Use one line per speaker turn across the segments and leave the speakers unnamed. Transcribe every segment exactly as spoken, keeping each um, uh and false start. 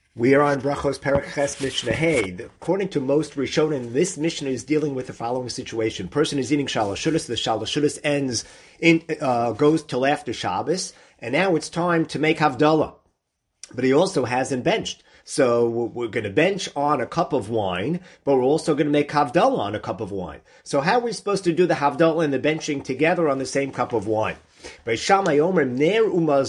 We are on Brachos Perek Ches Mishnah Hey. According to most Rishonim, this Mishnah is dealing with the following situation: person is eating shalashudas. The shalashudas ends in uh, goes till after Shabbos, and now it's time to make havdalah. But he also hasn't benched. So we're going to bench on a cup of wine, but we're also going to make havdalah on a cup of wine. So how are we supposed to do the havdalah and the benching together on the same cup of wine? The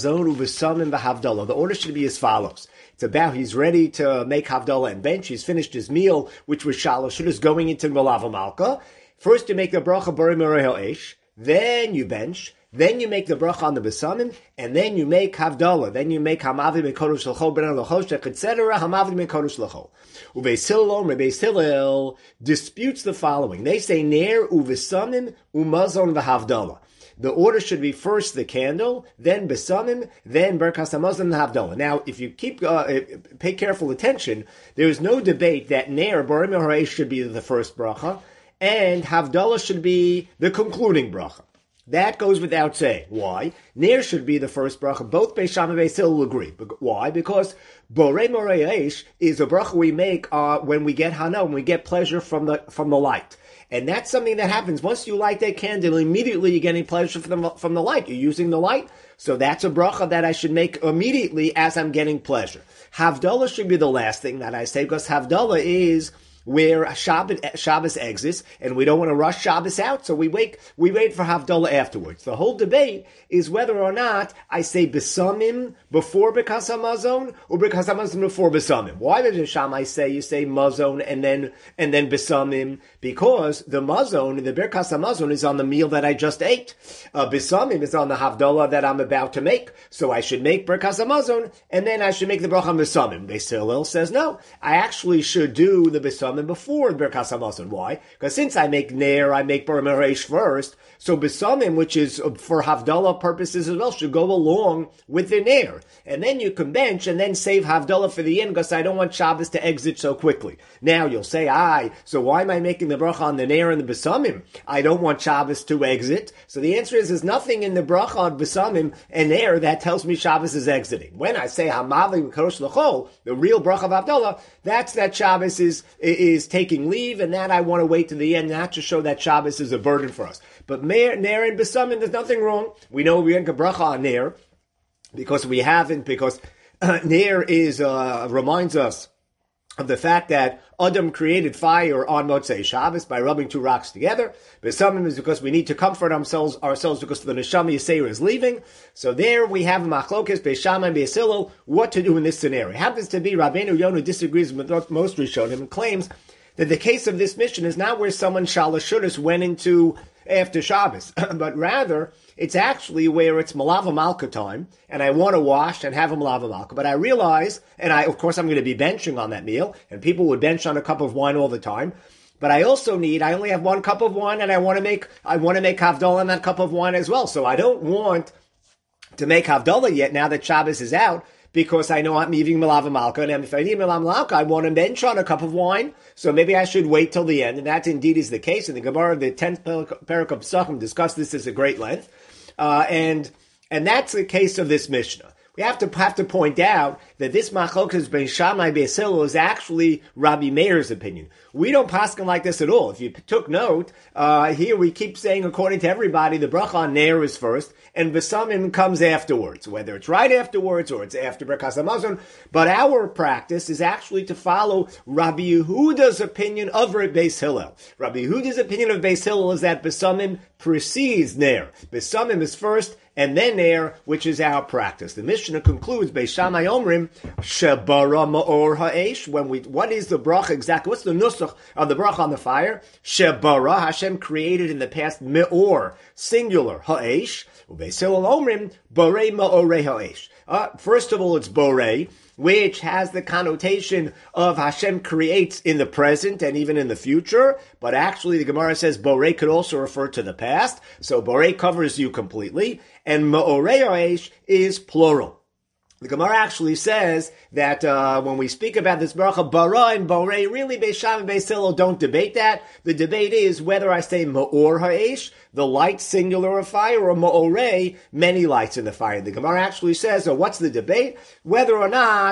order should be as follows. It's about he's ready to make havdalah and bench. He's finished his meal, which was shalashudas, going into Melava Malka. First you make the bracha Borei Merei Ha'esh, then you bench, then you make the bracha on the besamim, and then you make havdalah. Then you make hamavi mekodesh l'chol ben l'choshech, et cetera. Hamavi mekodesh l'chol. Ubeis Hillel, Rebeis Hillel disputes the following. They say ner uvesamim umazon v'havdalah. The order should be first the candle, then besamim, then berkas hamazon and havdalah. Now, if you keep uh, pay careful attention, there is no debate that ner borei merei ha'esh should be the first bracha, and havdalah should be the concluding bracha. That goes without saying. Why? Ner should be the first bracha. Both Beis Shammai and Beis Hillel agree. Why? Because Borei Merei Ha'esh is a bracha we make uh, when we get hana, when we get pleasure from the from the light. And that's something that happens. Once you light that candle, immediately you're getting pleasure from the, from the light. You're using the light. So that's a bracha that I should make immediately as I'm getting pleasure. Havdalah should be the last thing that I say, because Havdalah is where Shabbos, Shabbos exits, and we don't want to rush Shabbos out, so we wait, we wait for Havdalah afterwards. The whole debate is whether or not I say Besamim before Bekas HaMazon, or Bekas HaMazon before Besamim. Why does Shammai say you say Mazon and then, and then Besamim? Because the Mazon, the Bekas HaMazon, is on the meal that I just ate. Uh, Besamim is on the Havdalah that I'm about to make. So I should make Bekas HaMazon, and then I should make the Bracha Besamim. Beis Hillel says no, I actually should do the Besamim before Berkas HaMazon. Why? Because since I make Ner, I make Borei Merei Ha'esh first, so Besamim, which is for Havdalah purposes as well, should go along with the Ner. And then you can bench and then save Havdalah for the end, because I don't want Shabbos to exit so quickly. Now you'll say, aye, so why am I making the bracha on the Ner and the Besamim? I don't want Shabbos to exit. So the answer is, there's nothing in the bracha on Besamim and Ner that tells me Shabbos is exiting. When I say Hamavi Mekodesh L'chol, the real bracha of Havdalah, that's that Shabbos is, is taking leave, and that I want to wait to the end, not to show that Shabbos is a burden for us. But Ner and Besamim, there's nothing wrong. We know we make a bracha on Ner, because we haven't, because uh, Ner is, uh, reminds us of the fact that Adam created fire on Motzei Shabbos by rubbing two rocks together. Besamim is because we need to comfort ourselves, ourselves because the Neshama Yisera is leaving. So there we have Machlokes, Beis Shammai and Beis Hillel, what to do in this scenario. It happens to be Rabbeinu Yonah disagrees with most Rishonim and claims that the case of this mission is not where someone shalashudas went into after Shabbos, but rather it's actually where it's Melava Malka time, and I want to wash and have a Melava Malka, but I realize, and I, of course, I'm going to be benching on that meal, and people would bench on a cup of wine all the time, but I also need, I only have one cup of wine, and I want to make, I want to make Havdalah on that cup of wine as well, so I don't want to make Havdalah yet, now that Shabbos is out, because I know I'm eating Melava Malka, and if I need Melava Malka, I want to bench on a cup of wine, so maybe I should wait till the end, and that indeed is the case, and the Gemara, the tenth Perek of Pesachim, discussed this as a great length, uh, and and that's the case of this Mishnah. We have to have to point out that this Machlokes Beis Shammai Beis Hillel is actually Rabbi Meir's opinion. We don't paskin like this at all. If you took note, uh, here we keep saying, according to everybody, the bracha on Ner is first, and Besamim comes afterwards, whether it's right afterwards or it's after Berkas HaMazon. But our practice is actually to follow Rabbi Yehuda's opinion of Beis Hillel. Rabbi Yehuda's opinion of Beis Hillel is that Besamim precedes Ner. Besamim is first, and then Ner, which is our practice. The Mishnah concludes, Beis Shammai Omrim, Shebara Ma'or Ha'esh, when we, what is the bracha exactly? What's the nusach of the bracha on the fire? Shebara, Hashem created in the past, Me'or, singular, Ha'esh, Beis Hillel Omrim, Borei Ma'orei Ha'esh. Uh, first of all, it's Borei, which has the connotation of Hashem creates in the present and even in the future, but actually the Gemara says Borei could also refer to the past, so Borei covers you completely, and Ma'orei Ha'esh is plural. The Gemara actually says that uh, when we speak about this bracha, bara and borei, really Beis Shammai and Beis Hillel don't debate that. The debate is whether I say ma'or ha'esh, the light singular of fire, or ma'orei, many lights in the fire. The Gemara actually says, so what's the debate? Whether or not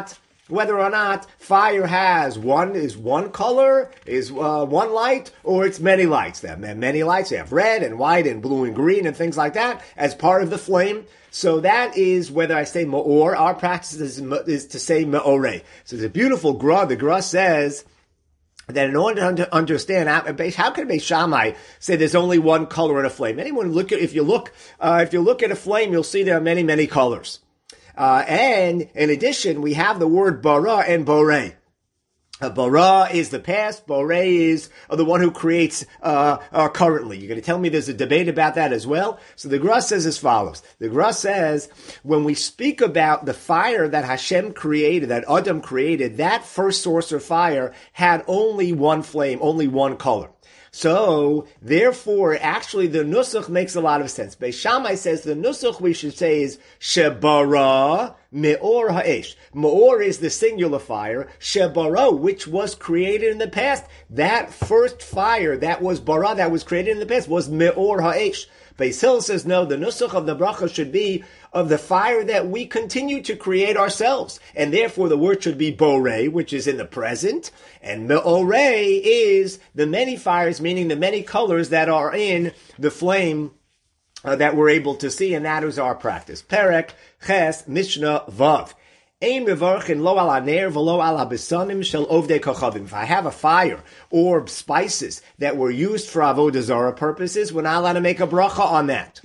whether or not fire has one is one color, is uh, one light, or it's many lights. They have many lights. They have red and white and blue and green and things like that as part of the flame. So that is whether I say ma'or. Our practice is, is to say ma'oreh. So it's a beautiful gra. The gra says that in order to understand how can Beis Shammai say there's only one color in a flame? Anyone look at if you look uh, if you look at a flame, you'll see there are many many colors. Uh, and in addition, we have the word bara and borei. Uh, bara is the past. Borei is uh, the one who creates uh, uh, currently. You're going to tell me there's a debate about that as well. So the Gra says as follows. The Gra says when we speak about the fire that Hashem created, that Adam created, that first source of fire had only one flame, only one color. So, therefore, actually, the nusach makes a lot of sense. Beis Shammai says the nusach we should say is shebara me'or ha'esh. Me'or is the singular fire. Shebara, which was created in the past. That first fire that was bara, that was created in the past, was me'or ha'esh. Beis Hillel says no, the nusach of the bracha should be of the fire that we continue to create ourselves. And therefore the word should be borei, which is in the present. And me'orei is the many fires, meaning the many colors that are in the flame uh, that we're able to see. And that is our practice. Perek, Ches, Mishnah, Vav. Ein mevarchin lo ala ner v'lo ala besamim shel ovdei kochavim. If I have a fire or spices that were used for avodah zarah purposes, we're not allowed to make a bracha on that.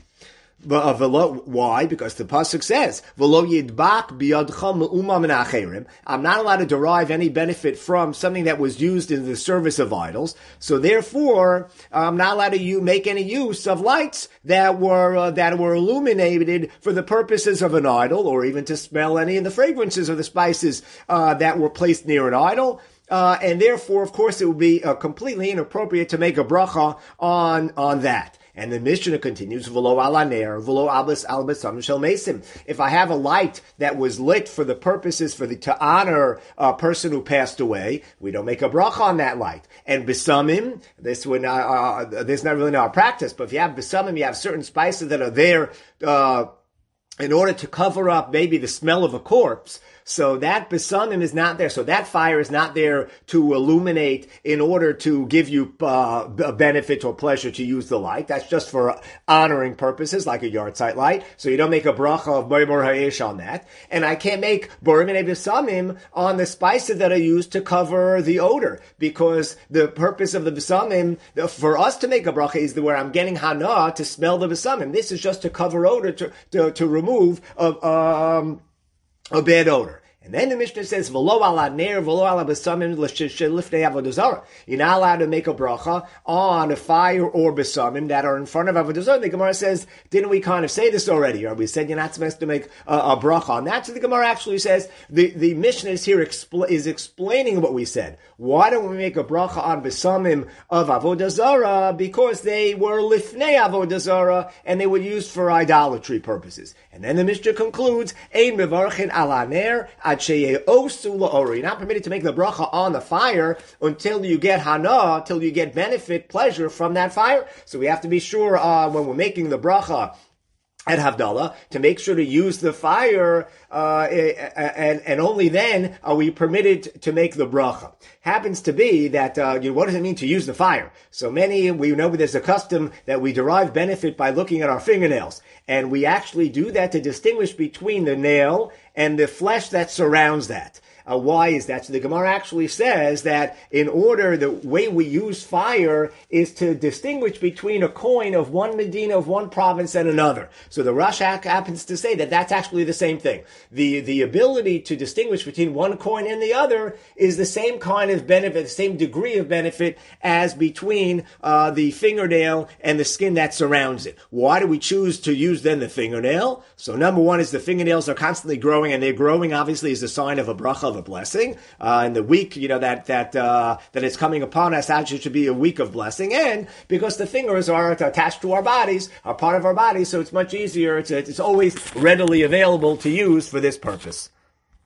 Why? Because the pasuk says, "V'lo yidbak biyadcha me'uma min acherim." I'm not allowed to derive any benefit from something that was used in the service of idols. So therefore, I'm not allowed to you make any use of lights that were uh, that were illuminated for the purposes of an idol, or even to smell any of the fragrances of the spices uh, that were placed near an idol. Uh, and therefore, of course, it would be uh, completely inappropriate to make a bracha on on that. And the Mishnah continues, "V'lo ala ner, v'lo albas albasam shel mesim." If I have a light that was lit for the purposes for the to honor a person who passed away, we don't make a bracha on that light. And besamim, this would not, uh, this is not really our practice, but if you have besamim, you have certain spices that are there uh, in order to cover up maybe the smell of a corpse. So that besamim is not there. So that fire is not there to illuminate in order to give you uh, a benefit or pleasure to use the light. That's just for honoring purposes, like a yard site light. So you don't make a bracha of borimor hayesh on that. And I can't make borimine besamim on the spices that are used to cover the odor, because the purpose of the besamim for us to make a bracha is where I'm getting hana to smell the besamim. This is just to cover odor, to to, to remove a um. a bad odor. And then the Mishnah says, "V'lo ala ner, v'lo ala besamim l'shelifnei avodah zarah." You're not allowed to make a bracha on a fire or besamim that are in front of avodah zarah. The Gemara says, "Didn't we kind of say this already? Or we said you're not supposed to make a, a bracha on that?" So the Gemara actually says the the Mishnah is here expl- is explaining what we said. Why don't we make a bracha on besamim of avodah zarah? Because they were lifnei avodah zarah and they were used for idolatry purposes. And then the Mishnah concludes, "Ein mevarchin ala ner." You're not permitted to make the bracha on the fire until you get hana, until you get benefit, pleasure from that fire. So we have to be sure uh, when we're making the bracha at Havdalah to make sure to use the fire, uh, and, and only then are we permitted to make the bracha. Happens to be that, uh, you know, what does it mean to use the fire? So many, we know there's a custom that we derive benefit by looking at our fingernails. And we actually do that to distinguish between the nail and the flesh that surrounds that. Uh, why is that? So the Gemara actually says that in order, the way we use fire is to distinguish between a coin of one Medina, of one province and another. So the Rosh happens to say that that's actually the same thing. The, the ability to distinguish between one coin and the other is the same kind of benefit, the same degree of benefit as between uh, the fingernail and the skin that surrounds it. Why do we choose to use then the fingernail? So number one is the fingernails are constantly growing, and they're growing obviously is a sign of a bracha, of a blessing. Uh, and the week, you know, that that uh, that is coming upon us actually should be a week of blessing. And because the fingers are attached to our bodies, are part of our bodies, so it's much easier. It's, it's always readily available to use for this purpose.